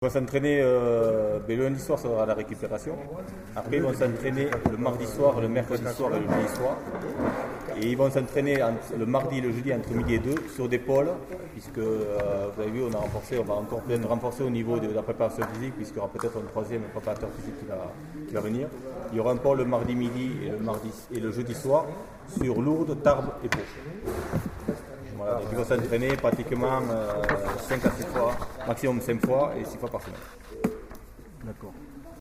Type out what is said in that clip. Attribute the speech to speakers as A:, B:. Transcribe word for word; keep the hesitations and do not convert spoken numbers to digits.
A: Ils vont s'entraîner euh, ben, le lundi soir, ça sera la récupération. Après, ils vont s'entraîner le mardi soir, le mercredi soir et le jeudi soir. Et ils vont s'entraîner le mardi et le jeudi entre midi et deux sur des pôles, puisque euh, vous avez vu, on a renforcé, on va encore bien renforcer au niveau de la préparation physique, puisqu'il y aura peut-être un troisième préparateur physique qui va, qui va venir. Il y aura un pôle le mardi midi et le, mardi, et le jeudi soir sur Lourdes, Tarbes et Pau. Voilà, donc ils vont s'entraîner pratiquement euh, cinq à six fois, maximum cinq fois et six fois par semaine.
B: D'accord.